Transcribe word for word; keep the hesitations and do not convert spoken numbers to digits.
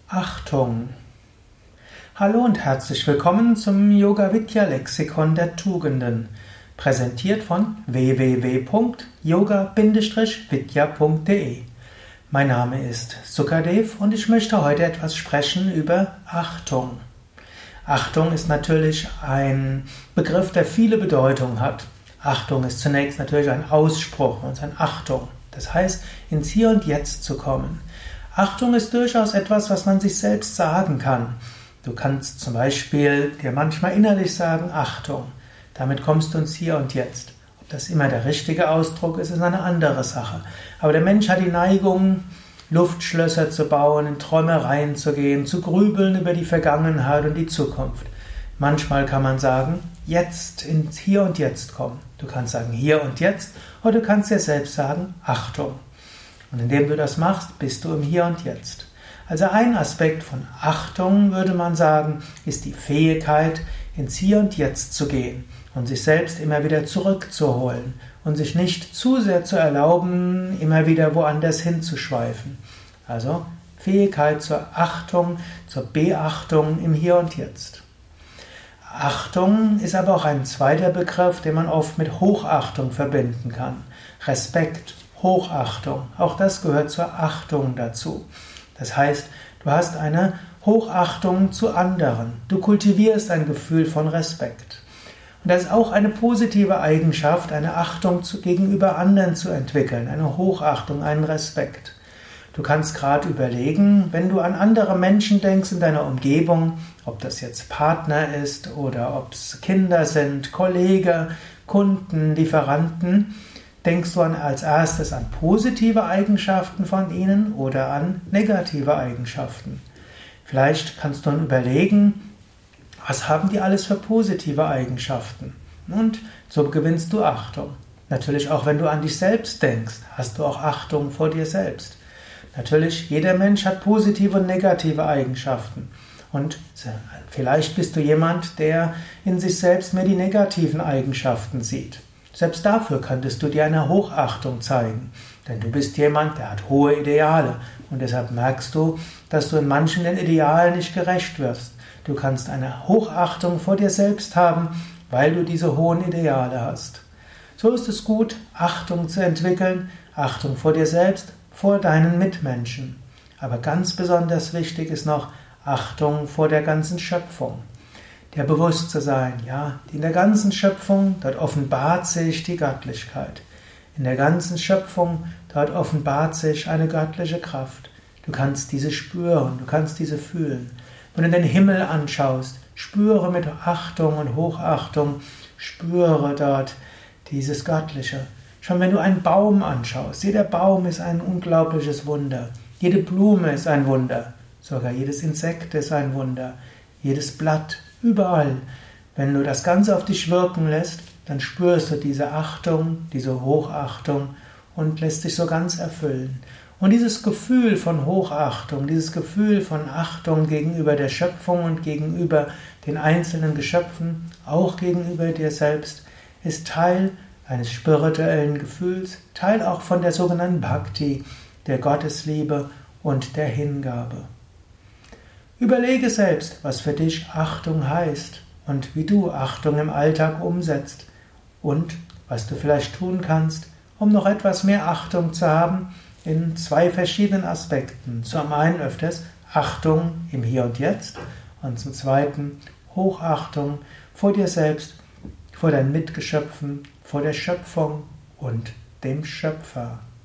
Achtung. Hallo und herzlich willkommen zum Yoga Vidya Lexikon der Tugenden, präsentiert von w w w punkt yoga vidya punkt de. Mein Name ist Sukadev und ich möchte heute etwas sprechen über Achtung. Achtung ist natürlich ein Begriff, der viele Bedeutungen hat. Achtung ist zunächst natürlich ein Ausspruch und ein Achtung. Das heißt, ins Hier und Jetzt zu kommen. Achtung ist durchaus etwas, was man sich selbst sagen kann. Du kannst zum Beispiel dir manchmal innerlich sagen, Achtung. Damit kommst du ins Hier und Jetzt. Ob das immer der richtige Ausdruck ist, ist eine andere Sache. Aber der Mensch hat die Neigung, Luftschlösser zu bauen, in Träumereien zu gehen, zu grübeln über die Vergangenheit und die Zukunft. Manchmal kann man sagen, jetzt ins Hier und Jetzt kommen. Du kannst sagen, hier und jetzt, oder du kannst dir selbst sagen, Achtung. Und indem du das machst, bist du im Hier und Jetzt. Also ein Aspekt von Achtung, würde man sagen, ist die Fähigkeit, ins Hier und Jetzt zu gehen und sich selbst immer wieder zurückzuholen und sich nicht zu sehr zu erlauben, immer wieder woanders hinzuschweifen. Also Fähigkeit zur Achtung, zur Beachtung im Hier und Jetzt. Achtung ist aber auch ein zweiter Begriff, den man oft mit Hochachtung verbinden kann. Respekt, Hochachtung, auch das gehört zur Achtung dazu. Das heißt, du hast eine Hochachtung zu anderen. Du kultivierst ein Gefühl von Respekt. Und das ist auch eine positive Eigenschaft, eine Achtung zu, gegenüber anderen zu entwickeln, eine Hochachtung, einen Respekt. Du kannst gerade überlegen, wenn du an andere Menschen denkst in deiner Umgebung, ob das jetzt Partner ist oder ob es Kinder sind, Kollegen, Kunden, Lieferanten, denkst du an, als erstes an positive Eigenschaften von ihnen oder an negative Eigenschaften? Vielleicht kannst du dann überlegen, was haben die alles für positive Eigenschaften? Und so gewinnst du Achtung. Natürlich auch, wenn du an dich selbst denkst, hast du auch Achtung vor dir selbst. Natürlich, jeder Mensch hat positive und negative Eigenschaften. Und vielleicht bist du jemand, der in sich selbst mehr die negativen Eigenschaften sieht. Selbst dafür könntest du dir eine Hochachtung zeigen, denn du bist jemand, der hat hohe Ideale und deshalb merkst du, dass du in manchen den Idealen nicht gerecht wirst. Du kannst eine Hochachtung vor dir selbst haben, weil du diese hohen Ideale hast. So ist es gut, Achtung zu entwickeln, Achtung vor dir selbst, vor deinen Mitmenschen. Aber ganz besonders wichtig ist noch Achtung vor der ganzen Schöpfung. Der bewusst zu sein, ja, in der ganzen Schöpfung, dort offenbart sich die Göttlichkeit. In der ganzen Schöpfung, dort offenbart sich eine göttliche Kraft. Du kannst diese spüren, du kannst diese fühlen. Wenn du den Himmel anschaust, spüre mit Achtung und Hochachtung, spüre dort dieses Göttliche. Schon wenn du einen Baum anschaust, jeder Baum ist ein unglaubliches Wunder. Jede Blume ist ein Wunder. Sogar jedes Insekt ist ein Wunder. Jedes Blatt. Überall. Wenn du das Ganze auf dich wirken lässt, dann spürst du diese Achtung, diese Hochachtung und lässt dich so ganz erfüllen. Und dieses Gefühl von Hochachtung, dieses Gefühl von Achtung gegenüber der Schöpfung und gegenüber den einzelnen Geschöpfen, auch gegenüber dir selbst, ist Teil eines spirituellen Gefühls, Teil auch von der sogenannten Bhakti, der Gottesliebe und der Hingabe. Überlege selbst, was für dich Achtung heißt und wie du Achtung im Alltag umsetzt und was du vielleicht tun kannst, um noch etwas mehr Achtung zu haben in zwei verschiedenen Aspekten. Zum einen öfters Achtung im Hier und Jetzt und zum zweiten Hochachtung vor dir selbst, vor deinen Mitgeschöpfen, vor der Schöpfung und dem Schöpfer.